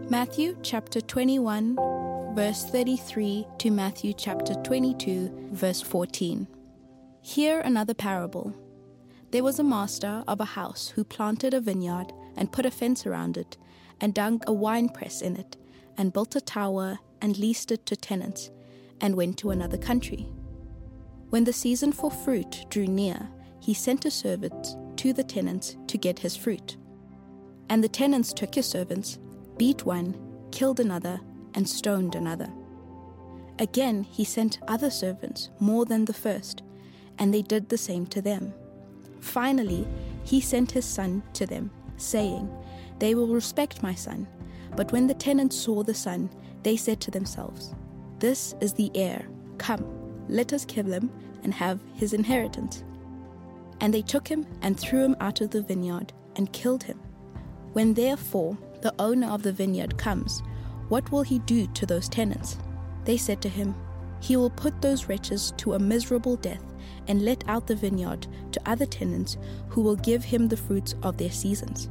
Matthew chapter 21, verse 33 to Matthew chapter 22, verse 14. Hear another parable. There was a master of a house who planted a vineyard and put a fence around it, and dug a winepress in it, and built a tower and leased it to tenants, and went to another country. When the season for fruit drew near, he sent a servant to the tenants to get his fruit. And the tenants took his servants, beat one, killed another, and stoned another. Again he sent other servants, more than the first, and they did the same to them. Finally he sent his son to them, saying, They will respect my son. But when the tenants saw the son, they said to themselves, This is the heir. Come, let us kill him and have his inheritance. And they took him and threw him out of the vineyard and killed him. When therefore the owner of the vineyard comes, what will he do to those tenants? They said to him, He will put those wretches to a miserable death and let out the vineyard to other tenants who will give him the fruits of their seasons.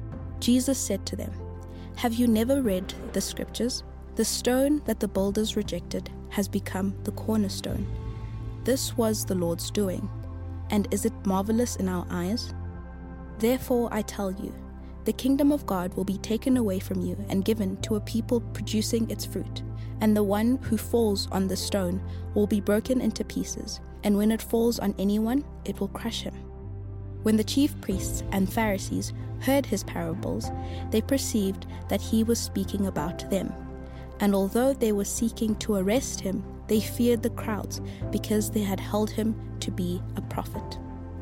Jesus said to them, Have you never read the scriptures? The stone that the builders rejected has become the cornerstone. This was the Lord's doing, and is it marvelous in our eyes? Therefore I tell you, the kingdom of God will be taken away from you and given to a people producing its fruit, and the one who falls on the stone will be broken into pieces, and when it falls on anyone, it will crush him. When the chief priests and Pharisees heard his parables, they perceived that he was speaking about them. And although they were seeking to arrest him, they feared the crowds because they had held him to be a prophet.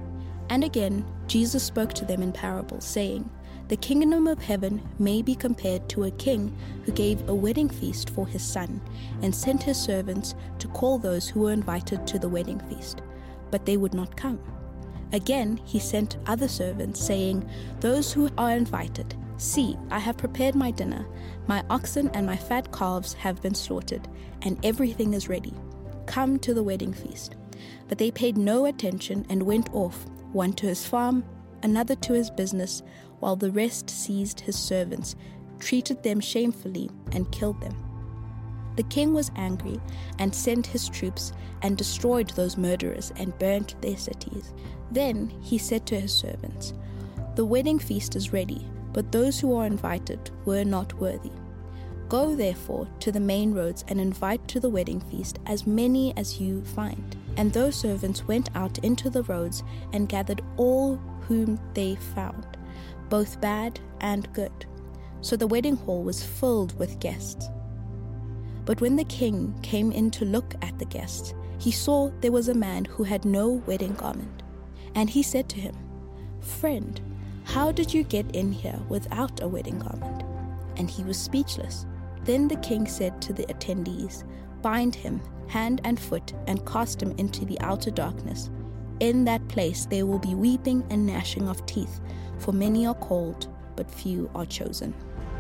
And again, Jesus spoke to them in parables, saying, The kingdom of heaven may be compared to a king who gave a wedding feast for his son, and sent his servants to call those who were invited to the wedding feast, but they would not come. Again he sent other servants, saying, Those who are invited, see, I have prepared my dinner, my oxen and my fat calves have been slaughtered, and everything is ready. Come to the wedding feast. But they paid no attention and went off, one to his farm, another to his business, while the rest seized his servants, treated them shamefully, and killed them. The king was angry and sent his troops and destroyed those murderers and burnt their cities. Then he said to his servants, The wedding feast is ready, but those who are invited were not worthy. Go therefore to the main roads and invite to the wedding feast as many as you find. And those servants went out into the roads and gathered all whom they found, both bad and good. So the wedding hall was filled with guests. But when the king came in to look at the guests, he saw there was a man who had no wedding garment. And he said to him, Friend, how did you get in here without a wedding garment? And he was speechless. Then the king said to the attendees, Bind him, hand and foot, and cast him into the outer darkness. In that place there will be weeping and gnashing of teeth, for many are called, but few are chosen.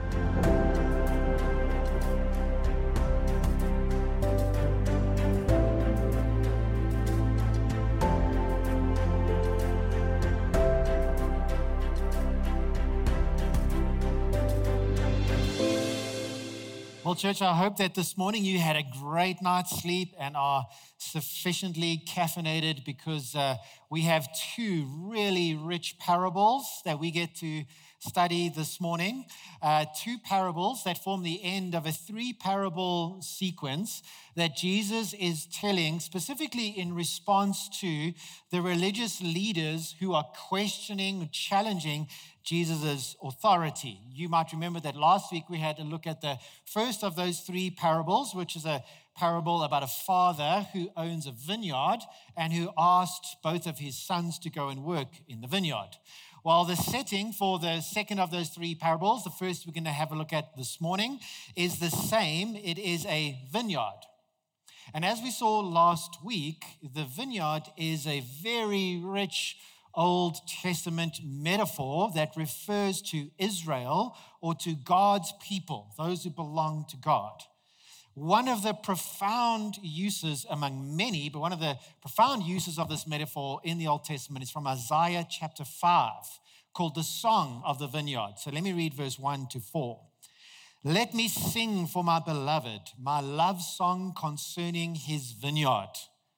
Well, church, I hope that this morning you had a great night's sleep and are sufficiently caffeinated, because we have two really rich parables that we get to study this morning. Two parables that form the end of a three-parable sequence that Jesus is telling specifically in response to the religious leaders who are questioning, challenging Jesus' authority. You might remember that last week we had a look at the first of those three parables, which is a parable about a father who owns a vineyard and who asked both of his sons to go and work in the vineyard. While the setting for the second of those three parables, the first we're going to have a look at this morning, is the same. It is a vineyard. And as we saw last week, the vineyard is a very rich Old Testament metaphor that refers to Israel, or to God's people, those who belong to God. One of the profound uses among many, but one of the profound uses of this metaphor in the Old Testament is from Isaiah chapter 5, called the Song of the Vineyard. So let me read verse 1 to 4. Let me sing for my beloved, my love song concerning his vineyard.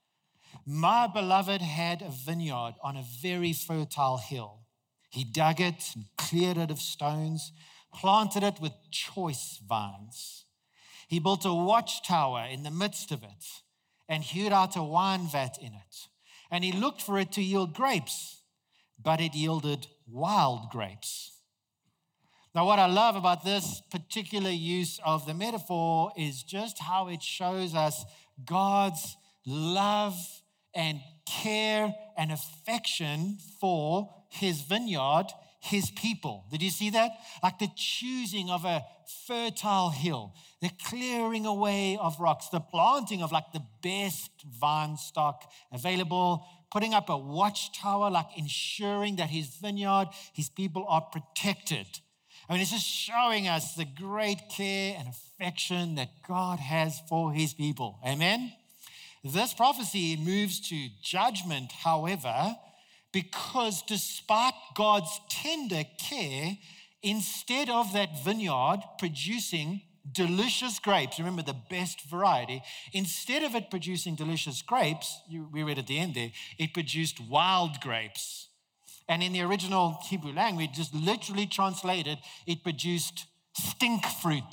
My beloved had a vineyard on a very fertile hill. He dug it and cleared it of stones, planted it with choice vines. He built a watchtower in the midst of it and hewed out a wine vat in it. And he looked for it to yield grapes, but it yielded wild grapes. Now, what I love about this particular use of the metaphor is just how it shows us God's love and care and affection for his vineyard, his people. Did you see that? Like the choosing of a fertile hill, the clearing away of rocks, the planting of like the best vine stock available, putting up a watchtower, like ensuring that his vineyard, his people are protected. I mean, it's just showing us the great care and affection that God has for his people. Amen? This prophecy moves to judgment, however, because despite God's tender care, instead of that vineyard producing delicious grapes, remember the best variety, instead of it producing delicious grapes, we read at the end there, it produced wild grapes. And in the original Hebrew language, just literally translated, it produced stink fruit.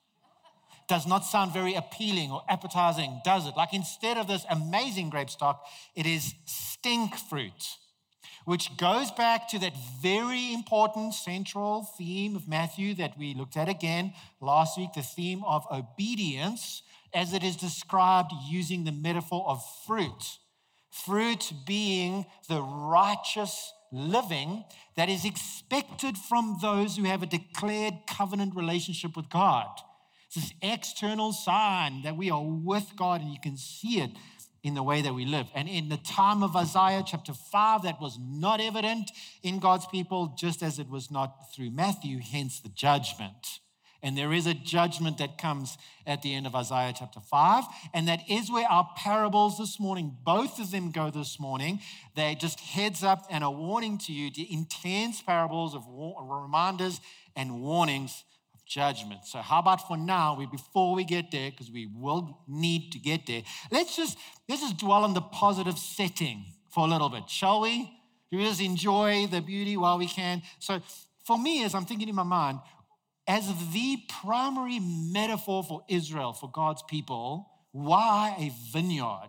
Does not sound very appealing or appetizing, does it? Like instead of this amazing grape stock, it is stink fruit, which goes back to that very important central theme of Matthew that we looked at again last week, the theme of obedience, as it is described using the metaphor of fruit. Fruit being the righteous living that is expected from those who have a declared covenant relationship with God. It's this external sign that we are with God, and you can see it in the way that we live. And in the time of Isaiah chapter 5, that was not evident in God's people, just as it was not through Matthew, hence the judgment. And there is a judgment that comes at the end of Isaiah chapter 5. And that is where our parables this morning, both of them go this morning. They just heads up and a warning to you, the intense parables of reminders and warnings of judgment. So how about for now, before we get there, because we will need to get there, let's just dwell on the positive setting for a little bit, shall we? Should we just enjoy the beauty while we can? So for me, as I'm thinking in my mind, as the primary metaphor for Israel, for God's people, why a vineyard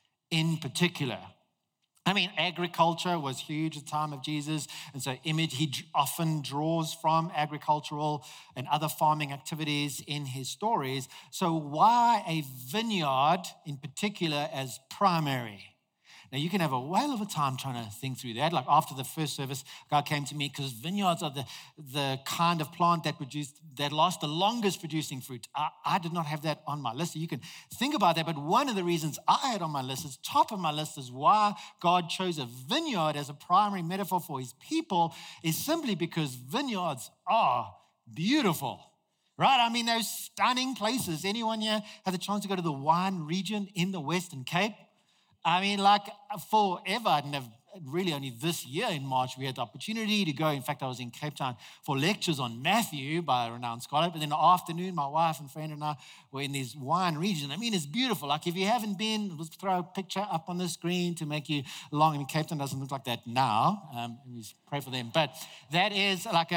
in particular? I mean, agriculture was huge at the time of Jesus, and so he often draws from agricultural and other farming activities in his stories. So why a vineyard in particular as primary? Now, you can have a whale of a time trying to think through that. Like after the first service, God came to me because vineyards are the kind of plant that lasts the longest producing fruit. I did not have that on my list. So you can think about that. But one of the reasons I had on my list, is top of my list, is why God chose a vineyard as a primary metaphor for his people, is simply because vineyards are beautiful. Right? I mean, those stunning places. Anyone here had the chance to go to the wine region in the Western Cape? I mean, like forever, really only this year in March, we had the opportunity to go. In fact, I was in Cape Town for lectures on Matthew by a renowned scholar. But in the afternoon, my wife and friend and I were in this wine region. I mean, it's beautiful. Like if you haven't been, let's throw a picture up on the screen to make you along. I mean, Cape Town doesn't look like that now. We pray for them. But that is like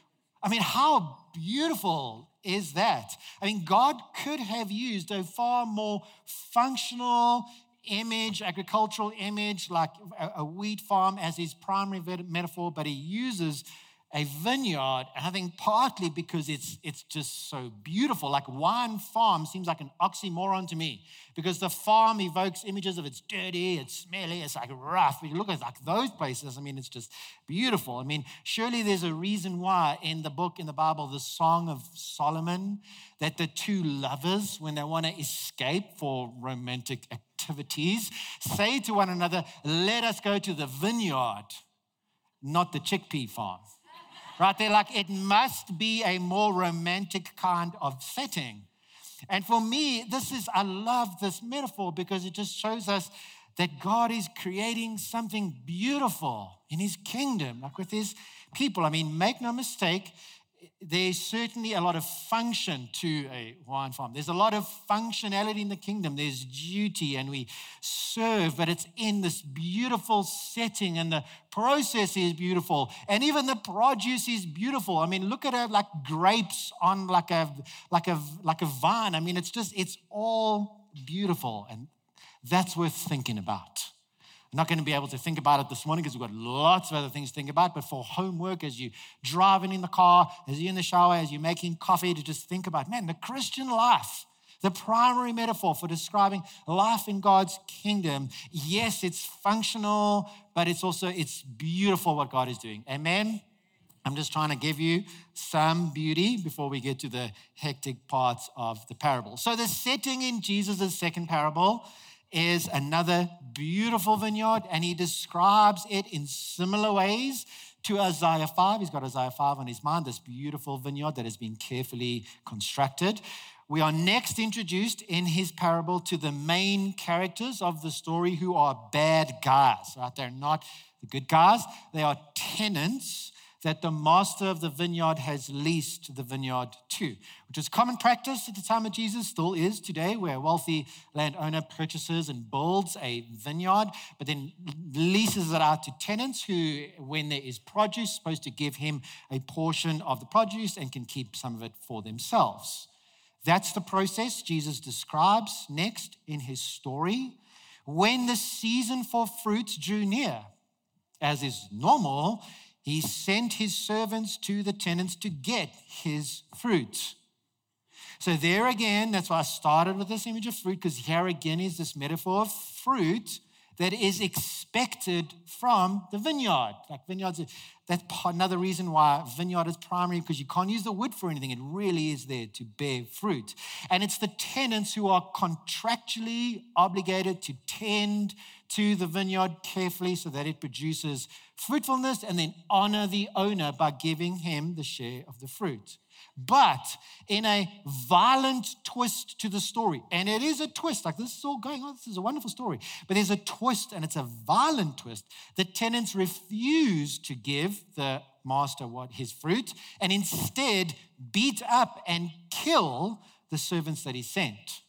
how beautiful is that? I mean, God could have used a far more functional image, agricultural image, like a wheat farm as his primary metaphor, but he uses a vineyard, and I think partly because it's just so beautiful. Like wine farm seems like an oxymoron to me, because the farm evokes images of it's dirty, it's smelly, it's like rough. But you look at like those places, I mean, it's just beautiful. I mean, surely there's a reason why in the Bible, the Song of Solomon, that the two lovers, when they want to escape for romantic activities, say to one another, let us go to the vineyard, not the chickpea farm. Right? They're like, it must be a more romantic kind of setting. And for me, I love this metaphor because it just shows us that God is creating something beautiful in his kingdom, like with his people. I mean, make no mistake, there's certainly a lot of function to a wine farm. There's a lot of functionality in the kingdom. There's duty and we serve, but it's in this beautiful setting and the process is beautiful. And even the produce is beautiful. I mean, look at it like grapes on like a vine. I mean, it's all beautiful, and that's worth thinking about. I'm not going to be able to think about it this morning because we've got lots of other things to think about, but for homework, as you're driving in the car, as you're in the shower, as you're making coffee, to just think about, man, the Christian life, the primary metaphor for describing life in God's kingdom. Yes, it's functional, but it's beautiful what God is doing. Amen? I'm just trying to give you some beauty before we get to the hectic parts of the parable. So the setting in Jesus' second parable is another beautiful vineyard, and he describes it in similar ways to Isaiah 5. He's got Isaiah 5 on his mind, this beautiful vineyard that has been carefully constructed. We are next introduced in his parable to the main characters of the story who are bad guys, right? They're not the good guys. They are tenants that the master of the vineyard has leased the vineyard to, which was common practice at the time of Jesus, still is today, where a wealthy landowner purchases and builds a vineyard, but then leases it out to tenants who, when there is produce, supposed to give him a portion of the produce and can keep some of it for themselves. That's the process Jesus describes next in his story. When the season for fruits drew near, as is normal, he sent his servants to the tenants to get his fruit. So there again, that's why I started with this image of fruit, because here again is this metaphor of fruit that is expected from the vineyard. Like vineyards, that's another reason why vineyard is primary, because you can't use the wood for anything. It really is there to bear fruit. And it's the tenants who are contractually obligated to tend to the vineyard carefully so that it produces fruitfulness, and then honor the owner by giving him the share of the fruit. But in a violent twist to the story, and it is a twist, like this is all going on, this is a wonderful story, but there's a twist, and it's a violent twist. The tenants refuse to give the master his fruit, and instead beat up and kill the servants that he sent.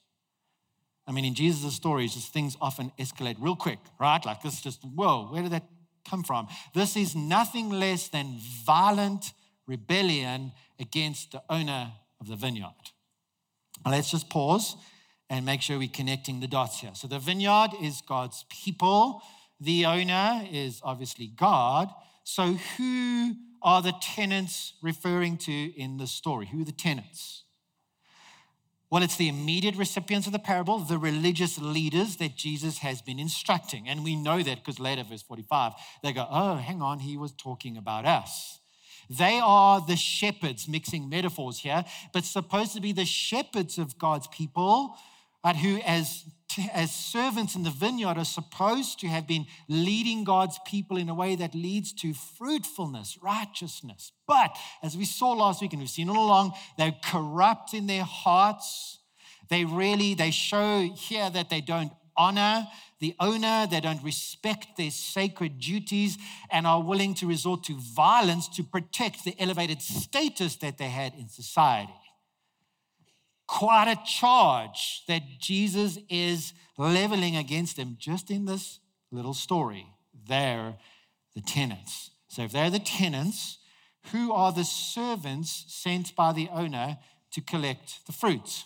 I mean, in Jesus' stories, just things often escalate real quick, right? Like this just, whoa, where did that come from? This is nothing less than violent rebellion against the owner of the vineyard. Now, let's just pause and make sure we're connecting the dots here. So the vineyard is God's people. The owner is obviously God. So who are the tenants referring to in the story? Who are the tenants? Well, it's the immediate recipients of the parable, the religious leaders that Jesus has been instructing. And we know that because later, verse 45, they go, oh, hang on, he was talking about us. They are the shepherds, mixing metaphors here, but supposed to be the shepherds of God's people, right, who as servants in the vineyard are supposed to have been leading God's people in a way that leads to fruitfulness, righteousness. But as we saw last week, and we've seen all along, they're corrupt in their hearts. They show here that they don't honor the owner, they don't respect their sacred duties, and are willing to resort to violence to protect the elevated status that they had in society. Quite a charge that Jesus is leveling against them just in this little story. They're the tenants. So if they're the tenants, who are the servants sent by the owner to collect the fruit?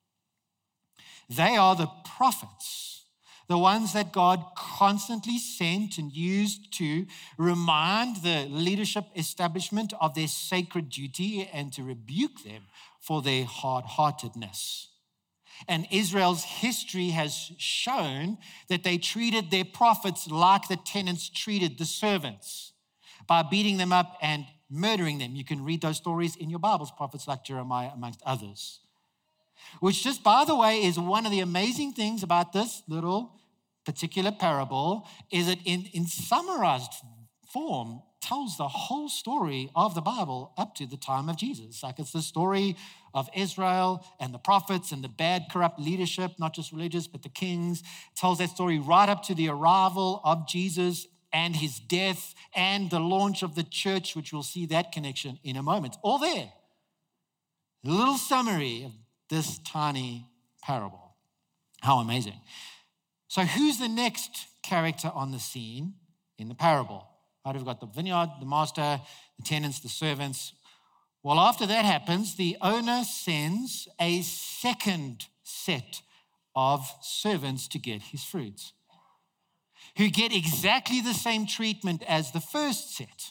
They are the prophets, the ones that God constantly sent and used to remind the leadership establishment of their sacred duty and to rebuke them for their hard-heartedness. And Israel's history has shown that they treated their prophets like the tenants treated the servants, by beating them up and murdering them. You can read those stories in your Bibles, prophets like Jeremiah, amongst others. Which just, by the way, is one of the amazing things about this little particular parable, is it in summarized form tells the whole story of the Bible up to the time of Jesus. Like it's the story of Israel and the prophets and the bad, corrupt leadership, not just religious, but the kings. It tells that story right up to the arrival of Jesus and his death and the launch of the church, which we'll see that connection in a moment. All there. A little summary of this tiny parable. How amazing. So who's the next character on the scene in the parable? Right, we've got the vineyard, the master, the tenants, the servants. Well, after that happens, the owner sends a second set of servants to get his fruits, who get exactly the same treatment as the first set.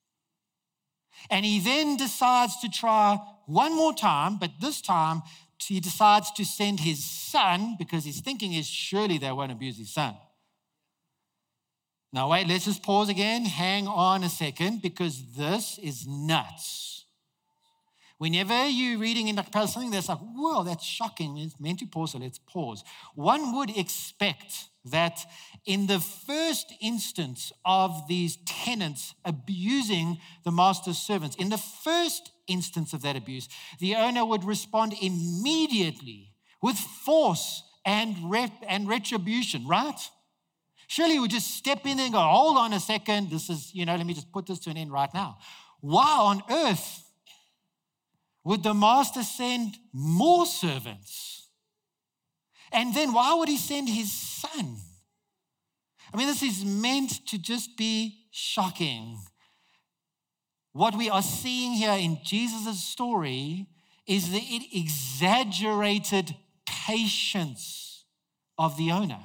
And he then decides to try one more time, but this time he decides to send his son, because his thinking is surely they won't abuse his son. Now wait, let's just pause again. Hang on a second, because this is nuts. Whenever you're reading in the parable something that's like, whoa, that's shocking, it's meant to pause, so let's pause. One would expect that in the first instance of these tenants abusing the master's servants, in the first instance of that abuse, the owner would respond immediately with force and retribution, right? Surely he would just step in and go, hold on a second, this is, let me just put this to an end right now. Why on earth would the master send more servants? And then why would he send his son? I mean, this is meant to just be shocking. What we are seeing here in Jesus' story is the exaggerated patience of the owner.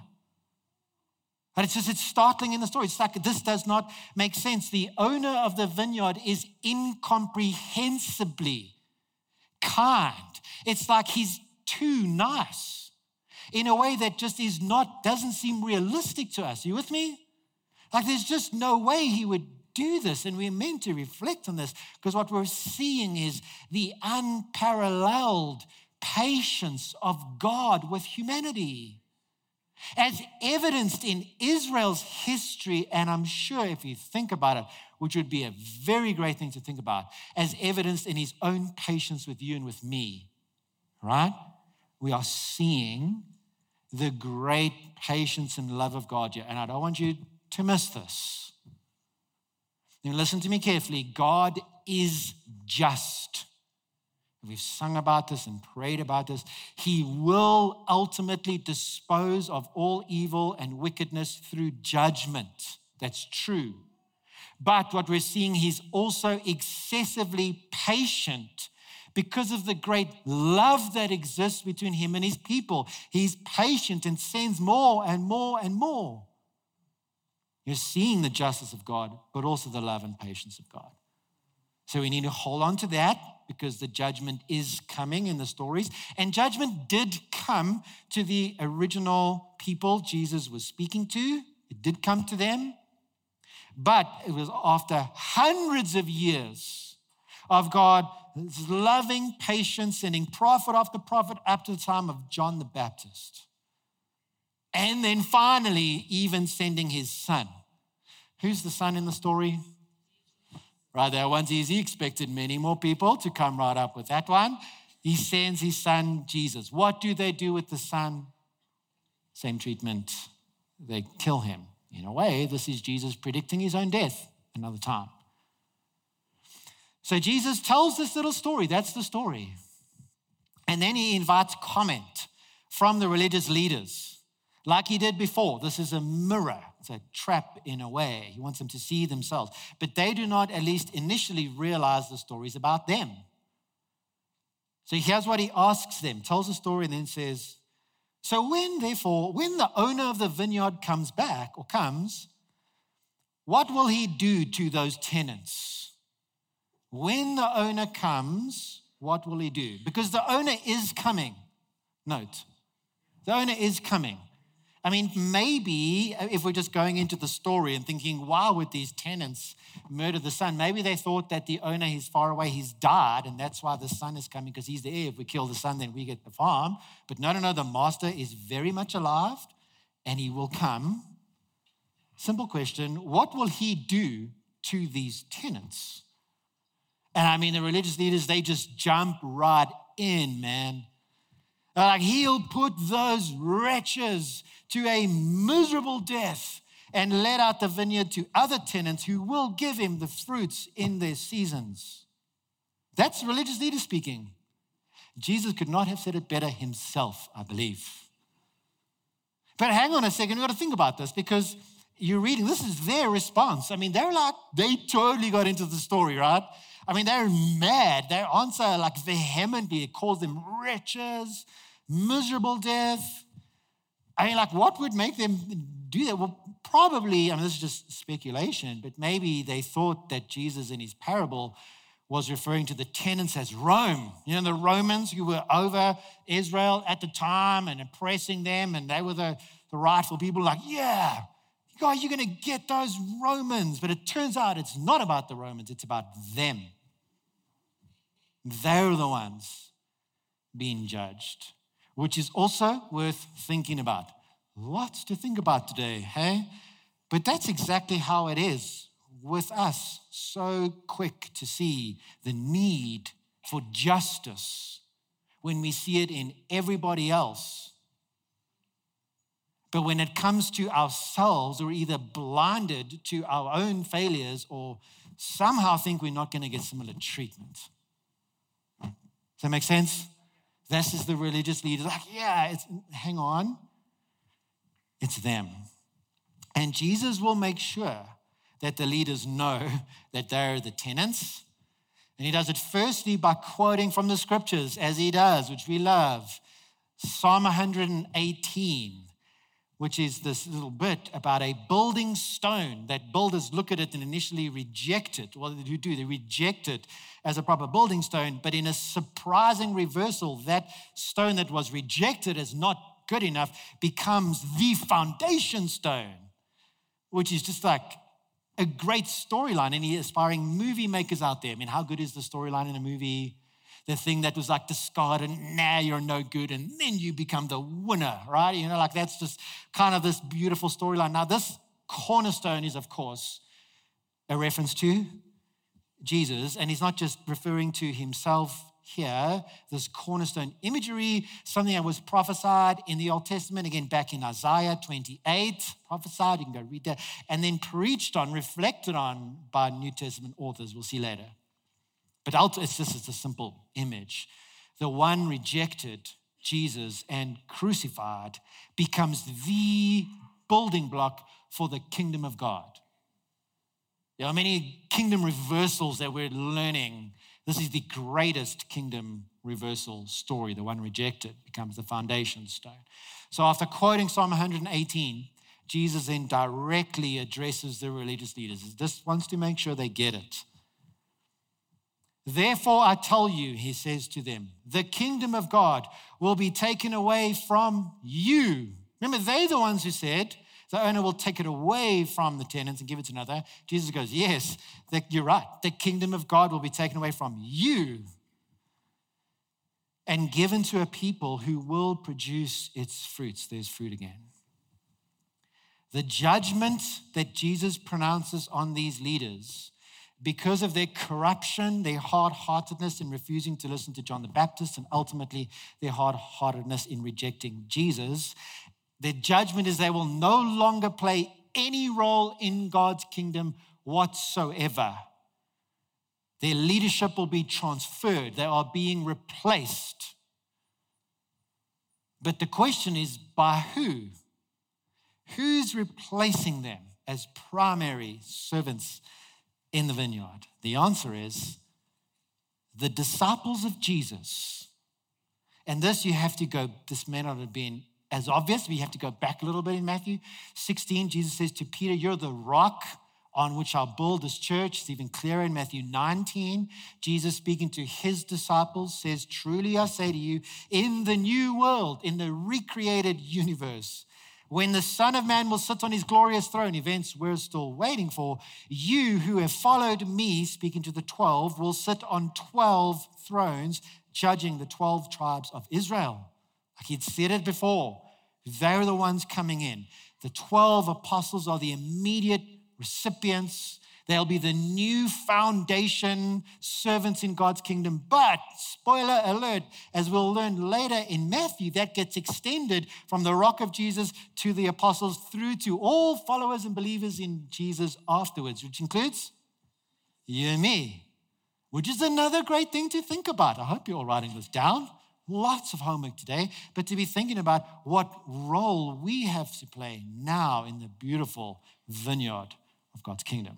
And it's startling in the story. It's like, this does not make sense. The owner of the vineyard is incomprehensibly kind. It's like he's too nice in a way that just doesn't seem realistic to us. Are you with me? Like, there's just no way he would do this, and we're meant to reflect on this, because what we're seeing is the unparalleled patience of God with humanity. As evidenced in Israel's history, and I'm sure if you think about it, which would be a very great thing to think about, as evidenced in his own patience with you and with me, right? We are seeing the great patience and love of God here, and I don't want you to miss this. Now listen to me carefully. God is just. We've sung about this and prayed about this. He will ultimately dispose of all evil and wickedness through judgment. That's true. But what we're seeing, he's also excessively patient because of the great love that exists between him and his people. He's patient and sends more and more and more. You're seeing the justice of God, but also the love and patience of God. So we need to hold on to that, because the judgment is coming in the stories. And judgment did come to the original people Jesus was speaking to. It did come to them. But it was after hundreds of years of God's loving patience, sending prophet after prophet up to the time of John the Baptist. And then finally, even sending his son. Who's the son in the story? Right, that one's easy. Expected many more people to come right up with that one. He sends his son, Jesus. What do they do with the son? Same treatment. They kill him. In a way, this is Jesus predicting his own death another time. So Jesus tells this little story. That's the story. And then he invites comment from the religious leaders, like he did before. This is a mirror. It's a trap in a way. He wants them to see themselves. But they do not, at least initially, realize the story is about them. So here's what he asks them, tells the story, and then says, so when the owner of the vineyard comes, what will he do to those tenants? When the owner comes, what will he do? Because the owner is coming. Note, the owner is coming. I mean, maybe if we're just going into the story and thinking, why would these tenants murder the son? Maybe they thought that the owner is far away, he's died, and that's why the son is coming, because he's the heir. If we kill the son, then we get the farm. But no, the master is very much alive, and he will come. Simple question, what will he do to these tenants? And I mean, the religious leaders, they just jump right in, man. They're like, he'll put those wretches to a miserable death, and let out the vineyard to other tenants who will give him the fruits in their seasons. That's religious leaders speaking. Jesus could not have said it better himself, I believe. But hang on a second, we've got to think about this because you're reading, this is their response. I mean, they totally got into the story, right? I mean, they're mad. Their answer, like vehemently, it calls them wretches, miserable death. I mean, like, what would make them do that? Well, probably, I mean, this is just speculation, but maybe they thought that Jesus in his parable was referring to the tenants as Rome. You know, the Romans who were over Israel at the time and oppressing them, and they were the rightful people, like, yeah, guys, you're going to get those Romans. But it turns out it's not about the Romans, it's about them. They're the ones being judged, which is also worth thinking about. Lots to think about today, hey? But that's exactly how it is with us, so quick to see the need for justice when we see it in everybody else. But when it comes to ourselves, we're either blinded to our own failures or somehow think we're not going to get similar treatment. Does that make sense? This is the religious leaders. Like, yeah, hang on. It's them. And Jesus will make sure that the leaders know that they're the tenants. And he does it firstly by quoting from the scriptures, as he does, which we love. Psalm 118, which is this little bit about a building stone that builders look at it and initially reject it. What do they do? They reject it as a proper building stone, but in a surprising reversal, that stone that was rejected as not good enough becomes the foundation stone, which is just like a great storyline. Any aspiring movie makers out there, I mean, how good is the storyline in a movie? The thing that was like discarded, now you're no good, and then you become the winner, right? You know, like that's just kind of this beautiful storyline. Now, this cornerstone is, of course, a reference to Jesus, and he's not just referring to himself here, this cornerstone imagery, something that was prophesied in the Old Testament, again, back in Isaiah 28, prophesied, you can go read that, and then preached on, reflected on by New Testament authors, we'll see later. But it's just a simple image. The one rejected, Jesus, and crucified becomes the building block for the kingdom of God. There are many kingdom reversals that we're learning. This is the greatest kingdom reversal story. The one rejected becomes the foundation stone. So after quoting Psalm 118, Jesus then directly addresses the religious leaders. He just wants to make sure they get it. Therefore, I tell you, he says to them, the kingdom of God will be taken away from you. Remember, they're the ones who said the owner will take it away from the tenants and give it to another. Jesus goes, yes, you're right. The kingdom of God will be taken away from you and given to a people who will produce its fruits. There's fruit again. The judgment that Jesus pronounces on these leaders, because of their corruption, their hard-heartedness in refusing to listen to John the Baptist, and ultimately their hard-heartedness in rejecting Jesus, their judgment is they will no longer play any role in God's kingdom whatsoever. Their leadership will be transferred. They are being replaced. But the question is, by who? Who's replacing them as primary servants in the vineyard? The answer is the disciples of Jesus. And this may not have been as obvious, but you have to go back a little bit in Matthew 16. Jesus says to Peter, you're the rock on which I'll build this church. It's even clearer in Matthew 19. Jesus speaking to his disciples says, truly I say to you, in the new world, in the recreated universe, when the Son of Man will sit on his glorious throne, events we're still waiting for, you who have followed me, speaking to the 12, will sit on 12 thrones, judging the 12 tribes of Israel. Like he'd said it before, they're the ones coming in. The 12 apostles are the immediate recipients. They'll be the new foundation servants in God's kingdom. But, spoiler alert, as we'll learn later in Matthew, that gets extended from the rock of Jesus to the apostles through to all followers and believers in Jesus afterwards, which includes you and me, which is another great thing to think about. I hope you're all writing this down. Lots of homework today, but to be thinking about what role we have to play now in the beautiful vineyard of God's kingdom.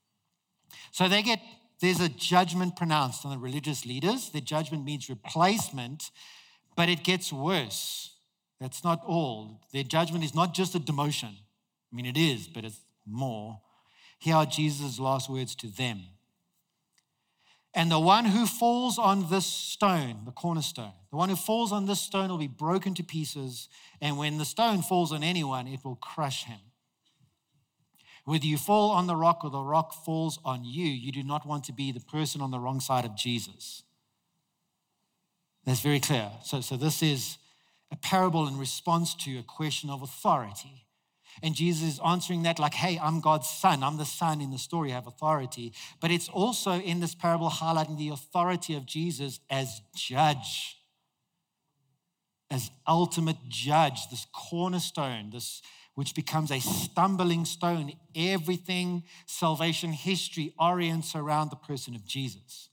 So there's a judgment pronounced on the religious leaders. Their judgment means replacement, but it gets worse. That's not all. Their judgment is not just a demotion. I mean, it is, but it's more. Here are Jesus' last words to them. And the one who falls on this stone, the cornerstone, the one who falls on this stone will be broken to pieces. And when the stone falls on anyone, it will crush him. Whether you fall on the rock or the rock falls on you, you do not want to be the person on the wrong side of Jesus. That's very clear. So this is a parable in response to a question of authority. And Jesus is answering that like, hey, I'm God's son. I'm the son in the story. I have authority. But it's also in this parable highlighting the authority of Jesus as judge, as ultimate judge, this cornerstone, this which becomes a stumbling stone. Everything salvation history orients around the person of Jesus.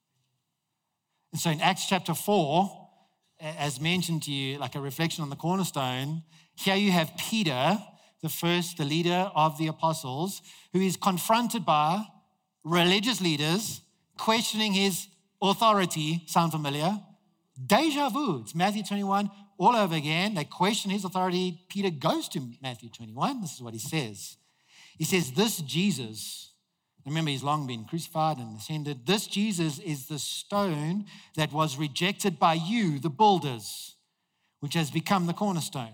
And so in Acts chapter 4, as mentioned to you, like a reflection on the cornerstone, here you have Peter, the leader of the apostles, who is confronted by religious leaders questioning his authority. Sound familiar? Deja vu. It's Matthew 21 all over again. They question his authority. Peter goes to Matthew 21. This is what he says. He says, this Jesus, remember he's long been crucified and ascended. This Jesus is the stone that was rejected by you, the builders, which has become the cornerstone.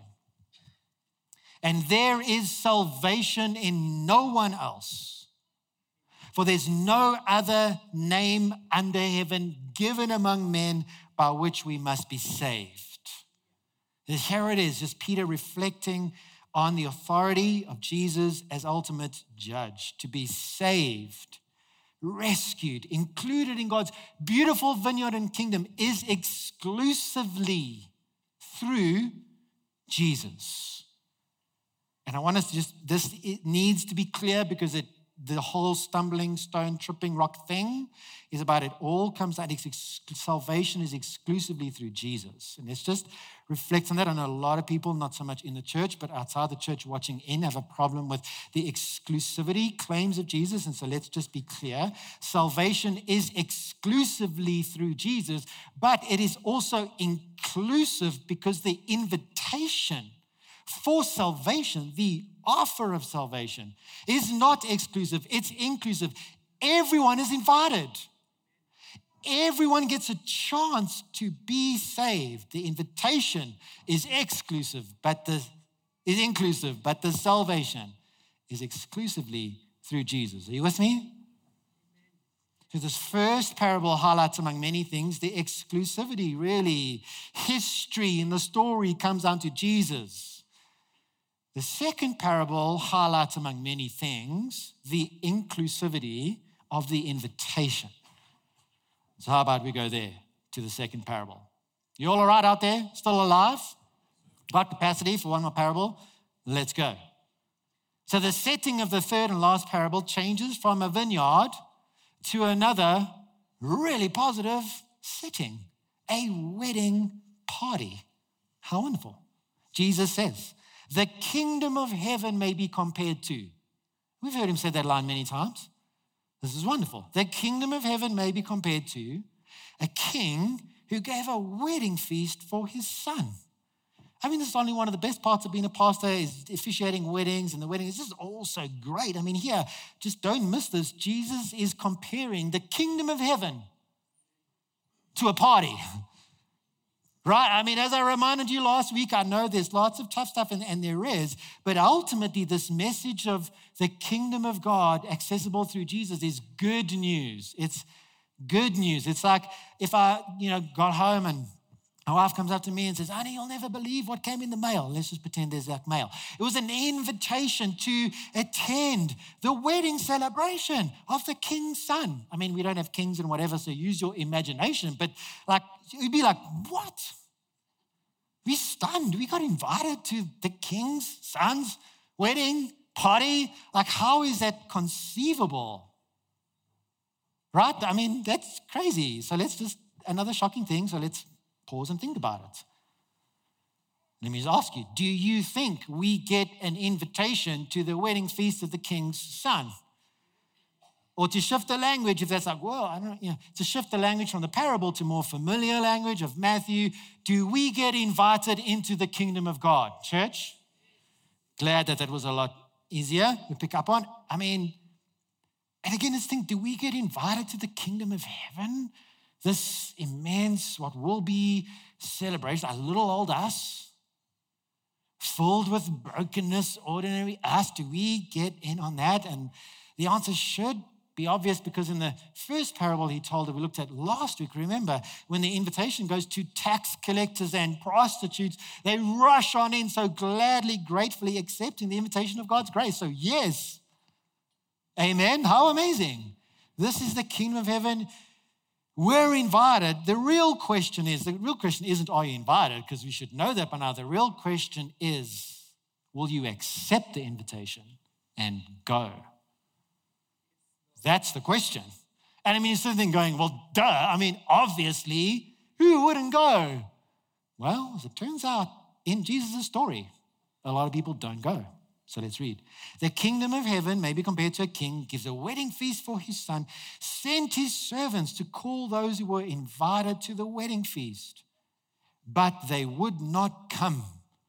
And there is salvation in no one else. For there's no other name under heaven given among men by which we must be saved. Here it is, just Peter reflecting on the authority of Jesus as ultimate judge, to be saved, rescued, included in God's beautiful vineyard and kingdom is exclusively through Jesus. And I want us to it needs to be clear because the whole stumbling stone, tripping rock thing is about it all comes out. Salvation is exclusively through Jesus. And let's just reflect on that. I know a lot of people, not so much in the church, but outside the church watching in, have a problem with the exclusivity claims of Jesus. And so let's just be clear. Salvation is exclusively through Jesus, but it is also inclusive because the invitation for salvation, the offer of salvation, is not exclusive, it's inclusive. Everyone is invited. Everyone gets a chance to be saved. The invitation is inclusive, but the salvation is exclusively through Jesus. Are you with me? So this first parable highlights, among many things, the exclusivity, really. History in the story comes down to Jesus. The second parable highlights, among many things, the inclusivity of the invitation. So how about we go there to the second parable? You all right out there? Still alive? Got capacity for one more parable? Let's go. So the setting of the third and last parable changes from a vineyard to another really positive setting, a wedding party. How wonderful. Jesus says, the kingdom of heaven may be compared to. We've heard him say that line many times. This is wonderful. The kingdom of heaven may be compared to a king who gave a wedding feast for his son. I mean, this is only one of the best parts of being a pastor is officiating weddings, and the wedding is just all so great. I mean, here, just don't miss this. Jesus is comparing the kingdom of heaven to a party. Right? I mean, as I reminded you last week, I know there's lots of tough stuff, and there is, but ultimately this message of the kingdom of God accessible through Jesus is good news. It's good news. It's like if I, got home and My wife comes up to me and says, honey, you'll never believe what came in the mail. Let's just pretend there's that mail. It was an invitation to attend the wedding celebration of the king's son. I mean, we don't have kings and whatever, so use your imagination. But like, you'd be like, what? We stunned. We got invited to the king's son's wedding party. Like, how is that conceivable? Right? I mean, that's crazy. So another shocking thing. So let's pause and think about it. Let me just ask you, do you think we get an invitation to the wedding feast of the king's son? Or to shift the language, if that's like, well, I don't know, to shift the language from the parable to more familiar language of Matthew, do we get invited into the kingdom of God? Church? Glad that was a lot easier to pick up on. I mean, and again, let's think, do we get invited to the kingdom of heaven? This immense, what will be celebration, a little old us, filled with brokenness, ordinary us. Do we get in on that? And the answer should be obvious, because in the first parable he told that we looked at last week, remember, when the invitation goes to tax collectors and prostitutes, they rush on in so gladly, gratefully accepting the invitation of God's grace. So yes, amen. How amazing. This is the kingdom of heaven. We're invited. The real question isn't, are you invited? Because we should know that by now. The real question is, will you accept the invitation and go? That's the question. And I mean, you're sitting there going, well, duh. I mean, obviously, who wouldn't go? Well, as it turns out, in Jesus' story, a lot of people don't go. So let's read. The kingdom of heaven may be compared to a king, gives a wedding feast for his son, sent his servants to call those who were invited to the wedding feast, but they would not come.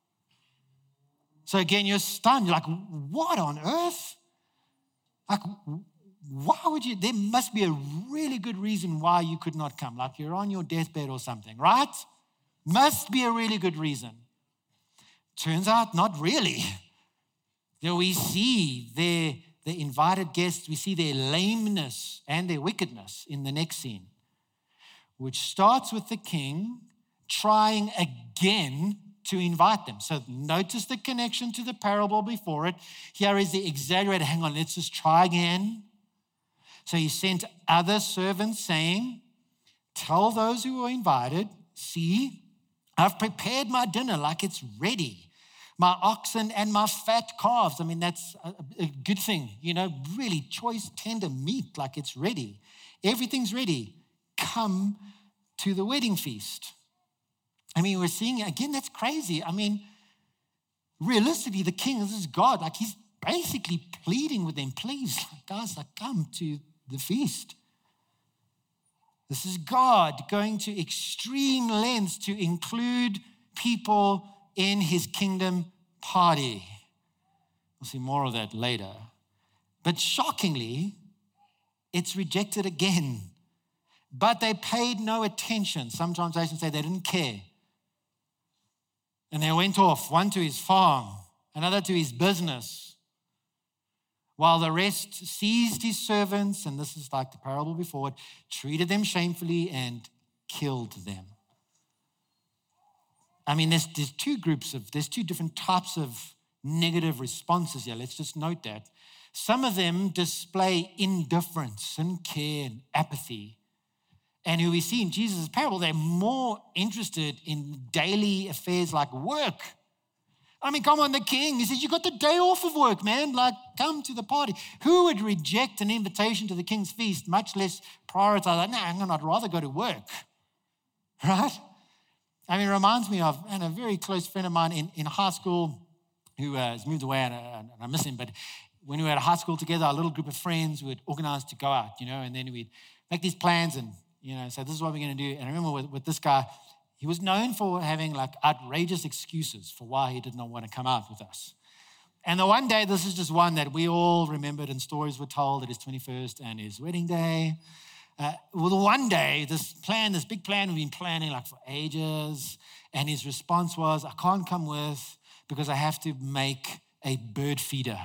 So again, you're stunned. You're like, what on earth? Like, why would you? There must be a really good reason why you could not come. Like you're on your deathbed or something, right? Must be a really good reason. Turns out, not really. We see the invited guests, we see their lameness and their wickedness in the next scene, which starts with the king trying again to invite them. So notice the connection to the parable before it. Here is the exaggerated, hang on, let's just try again. So he sent other servants saying, tell those who were invited, see, I've prepared my dinner like it's ready. My oxen and my fat calves. I mean, that's a good thing, really choice, tender meat, like it's ready. Everything's ready. Come to the wedding feast. I mean, we're seeing, again, that's crazy. I mean, realistically, the king, this is God, like he's basically pleading with them, please, guys, like come to the feast. This is God going to extreme lengths to include people in his kingdom party. We'll see more of that later. But shockingly, it's rejected again. But they paid no attention. Some translations say they didn't care. And they went off, one to his farm, another to his business, while the rest seized his servants, and this is like the parable before it, treated them shamefully and killed them. I mean, there's two different types of negative responses here. Let's just note that. Some of them display indifference and care and apathy. And who we see in Jesus' parable, they're more interested in daily affairs like work. I mean, come on, the king, he says, you got the day off of work, man. Like, come to the party. Who would reject an invitation to the king's feast, much less prioritize, like, I'd rather go to work, right? I mean, it reminds me of a very close friend of mine in high school who has moved away, and I miss him. But when we were at high school together, our little group of friends would organize to go out, and then we'd make these plans and, so this is what we're going to do. And I remember with this guy, he was known for having like outrageous excuses for why he did not want to come out with us. And the one day, this is just one that we all remembered and stories were told at his 21st and his wedding day. Well, one day, this big plan we've been planning like for ages, and his response was, I can't come with because I have to make a bird feeder.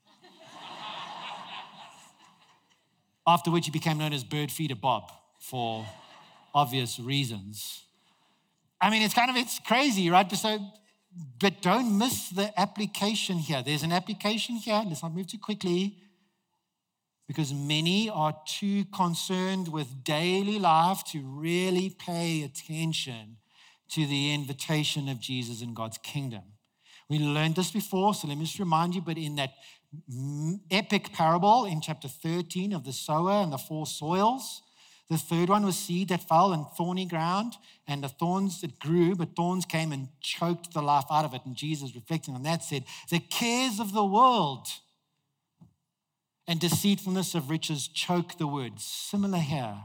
After which he became known as Bird Feeder Bob for obvious reasons. I mean, it's crazy, right? But don't miss the application here. There's an application here. Let's not move too quickly, because many are too concerned with daily life to really pay attention to the invitation of Jesus in God's kingdom. We learned this before, so let me just remind you, but in that epic parable in chapter 13 of the sower and the four soils, the third one was seed that fell in thorny ground, and the thorns that grew, but thorns came and choked the life out of it. And Jesus, reflecting on that, said, the cares of the world and deceitfulness of riches choke the word. Similar here.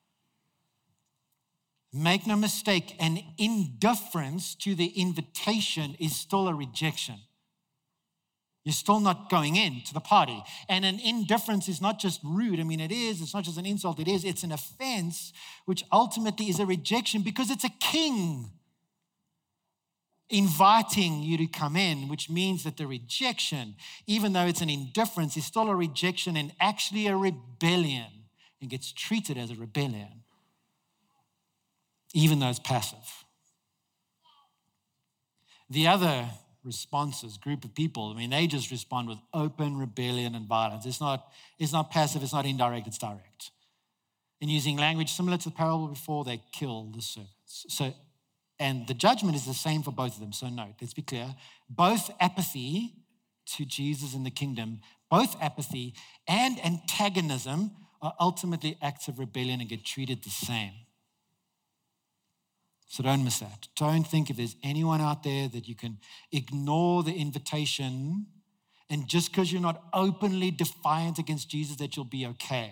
Make no mistake, an indifference to the invitation is still a rejection. You're still not going in to the party. And an indifference is not just rude. I mean, it's not just an insult, it's an offense, which ultimately is a rejection because it's a king inviting you to come in, which means that the rejection, even though it's an indifference, is still a rejection and actually a rebellion, and gets treated as a rebellion, even though it's passive. The other responses, group of people, I mean, they just respond with open rebellion and violence. It's not passive, it's not indirect, it's direct. And using language similar to the parable before, they kill the servants. And the judgment is the same for both of them. So note, let's be clear. Both apathy to Jesus in the kingdom, both apathy and antagonism are ultimately acts of rebellion and get treated the same. So don't miss that. Don't think if there's anyone out there that you can ignore the invitation, and just because you're not openly defiant against Jesus that you'll be okay.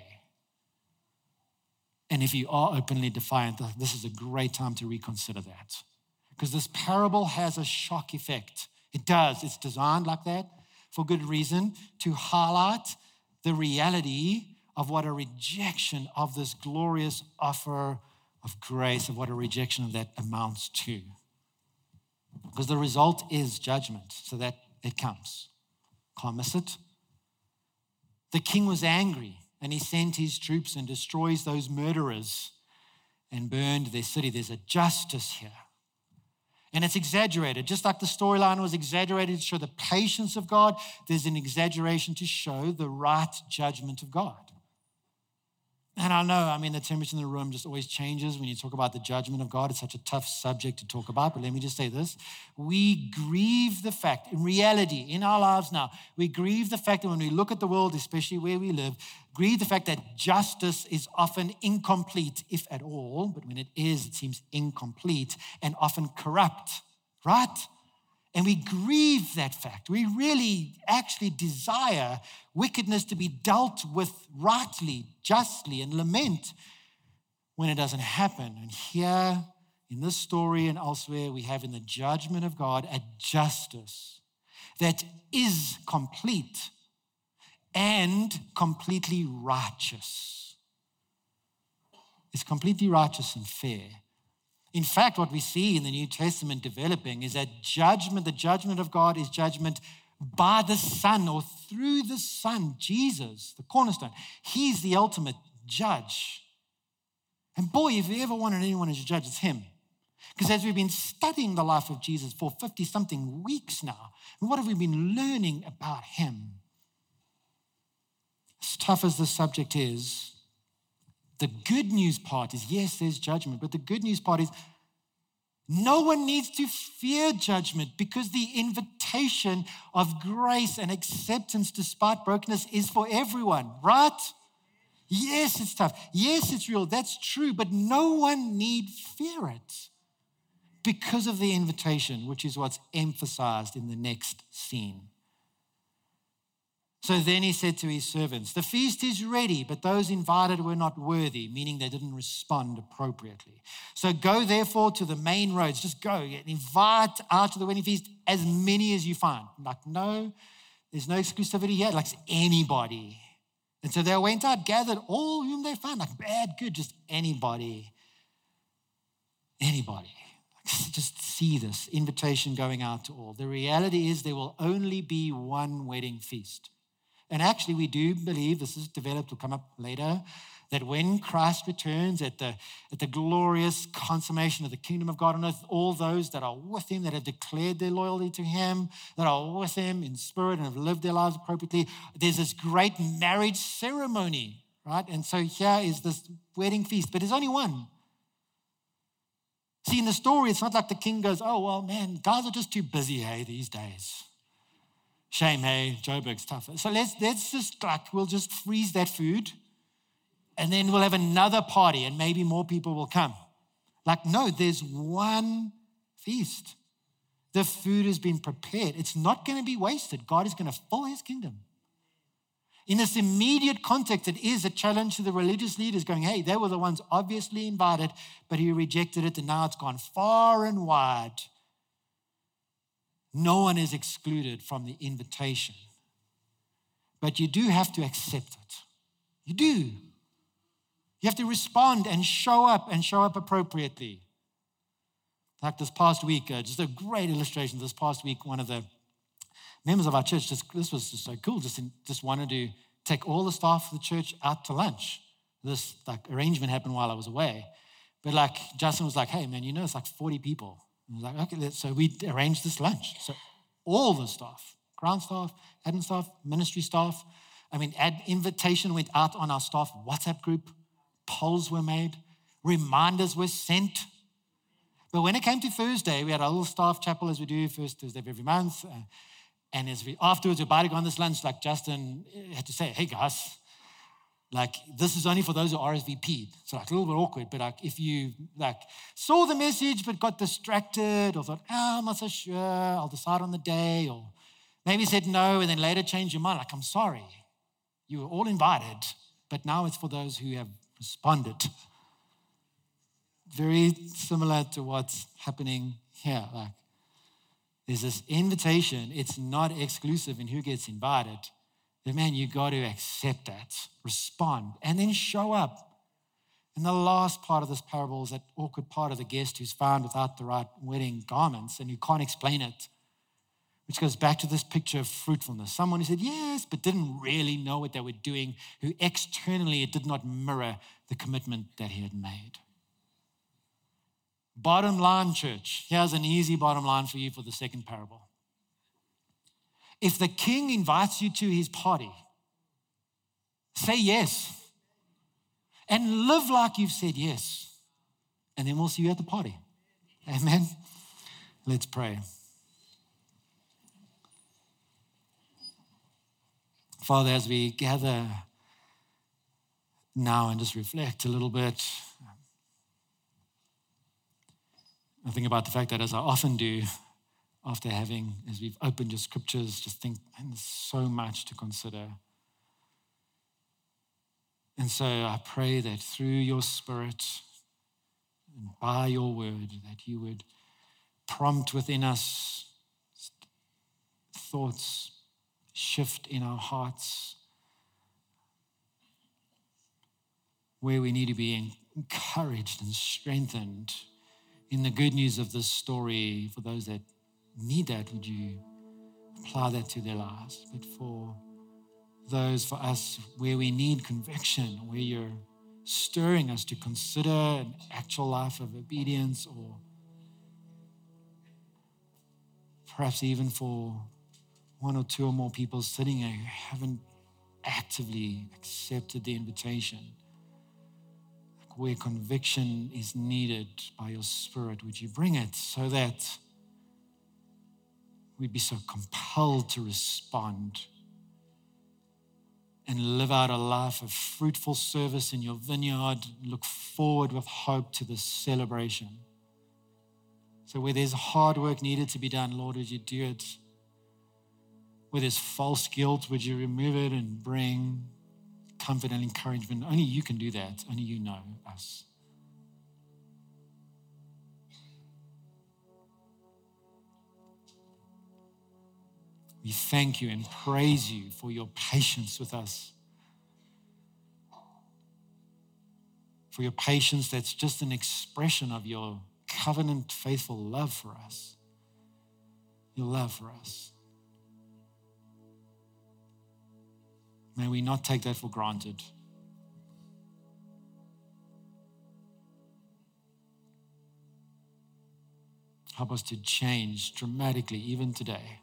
And if you are openly defiant, this is a great time to reconsider that. Because this parable has a shock effect. It does. It's designed like that for good reason, to highlight the reality of what a rejection of this glorious offer of grace, of what a rejection of that amounts to. Because the result is judgment, so that it comes. Can't miss it. The king was angry, and he sent his troops and destroys those murderers and burned their city. There's a justice here. And it's exaggerated. Just like the storyline was exaggerated to show the patience of God, there's an exaggeration to show the right judgment of God. And I know, the temperature in the room just always changes when you talk about the judgment of God. It's such a tough subject to talk about, but let me just say this. We grieve the fact, in reality, in our lives now, we grieve the fact that when we look at the world, especially where we live, grieve the fact that justice is often incomplete, if at all, but when it is, it seems incomplete and often corrupt, right? And we grieve that fact. We really actually desire wickedness to be dealt with rightly, justly, and lament when it doesn't happen. And here in this story and elsewhere, we have in the judgment of God a justice that is complete and completely righteous. It's completely righteous and fair. In fact, what we see in the New Testament developing is that the judgment of God is judgment by the Son or through the Son, Jesus, the cornerstone. He's the ultimate judge. And boy, if you ever wanted anyone as a judge, it's him. Because as we've been studying the life of Jesus for 50-something weeks now, and what have we been learning about him? As tough as the subject is, the good news part is, yes, there's judgment, but the good news part is no one needs to fear judgment because the invitation of grace and acceptance despite brokenness is for everyone, right? Yes, it's tough. Yes, it's real. That's true, but no one need fear it because of the invitation, which is what's emphasized in the next scene. So then he said to his servants, the feast is ready, but those invited were not worthy, meaning they didn't respond appropriately. So go therefore to the main roads. Just go and invite out to the wedding feast as many as you find. No, there's no exclusivity here. Like anybody. And so they went out, gathered all whom they found. Bad, good, just anybody. Anybody. Just see this invitation going out to all. The reality is there will only be one wedding feast. And actually, we do believe, this is developed, will come up later, that when Christ returns at the glorious consummation of the kingdom of God on earth, all those that are with him, that have declared their loyalty to him, that are with him in spirit and have lived their lives appropriately, there's this great marriage ceremony, right? And so here is this wedding feast, but there's only one. See, in the story, it's not like the king goes, oh, well, man, guys are just too busy, hey, these days. Shame, hey, Joburg's tougher. So let's just we'll just freeze that food and then we'll have another party and maybe more people will come. Like, no, there's one feast. The food has been prepared. It's not going to be wasted. God is going to fill his kingdom. In this immediate context, it is a challenge to the religious leaders going, hey, they were the ones obviously invited, but he rejected it and now it's gone far and wide. No one is excluded from the invitation. But you do have to accept it. You do. You have to respond and show up appropriately. Like this past week, just a great illustration. This past week, one of the members of our church, this was just so cool, just wanted to take all the staff of the church out to lunch. This arrangement happened while I was away. But Justin was like, hey man, it's like 40 people. I was like, okay, so we arranged this lunch. So all the staff, ground staff, admin staff, ministry staff, invitation went out on our staff WhatsApp group, polls were made, reminders were sent. But when it came to Thursday, we had our little staff chapel as we do first Thursday of every month. And afterwards, we're about to go on this lunch, Justin had to say, hey guys, this is only for those who RSVP'd. So a little bit awkward, but if you saw the message but got distracted or thought, I'm not so sure, I'll decide on the day, or maybe said no and then later changed your mind, I'm sorry. You were all invited, but now it's for those who have responded. Very similar to what's happening here. There's this invitation. It's not exclusive in who gets invited. But man, you got to accept that, respond, and then show up. And the last part of this parable is that awkward part of the guest who's found without the right wedding garments and who can't explain it, which goes back to this picture of fruitfulness. Someone who said yes, but didn't really know what they were doing, who externally it did not mirror the commitment that he had made. Bottom line, church, here's an easy bottom line for you for the second parable. If the king invites you to his party, say yes and live like you've said yes, and then we'll see you at the party. Amen. Let's pray. Father, as we gather now and just reflect a little bit, I think about the fact that, as I often do, after as we've opened your scriptures, just think, man, there's so much to consider. And so I pray that through your Spirit and by your word, that you would prompt within us thoughts, shift in our hearts, where we need to be encouraged and strengthened in the good news of this story. For those that need that, would you apply that to their lives? But for us where we need conviction, where you're stirring us to consider an actual life of obedience, or perhaps even for one or two or more people sitting here who haven't actively accepted the invitation, where conviction is needed by your Spirit, would you bring it so that we'd be so compelled to respond and live out a life of fruitful service in your vineyard, look forward with hope to this celebration. So where there's hard work needed to be done, Lord, would you do it? Where there's false guilt, would you remove it and bring comfort and encouragement? Only you can do that. Only you know us. We thank you and praise you for your patience with us. For your patience that's just an expression of your covenant faithful love for us. Your love for us. May we not take that for granted. Help us to change dramatically, even today,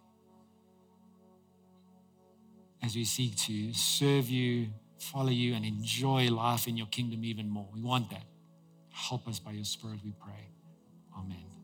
as we seek to serve you, follow you, and enjoy life in your kingdom even more. We want that. Help us by your Spirit, we pray. Amen.